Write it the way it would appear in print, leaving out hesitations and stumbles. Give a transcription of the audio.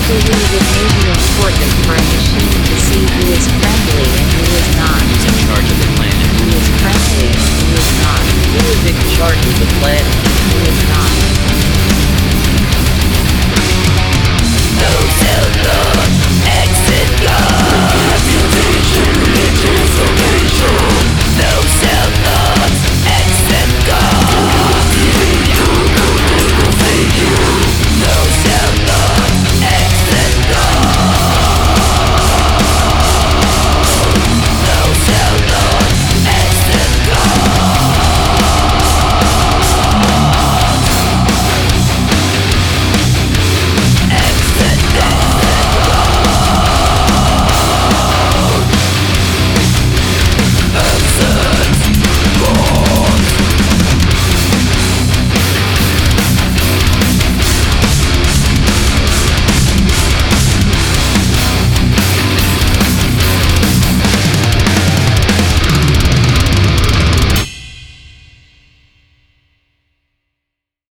believe it may be important for a machine to see who is friendly and who is not. Who's in charge of the planet? Who is friendly and who is not. Who is in charge of the planet? Who is not.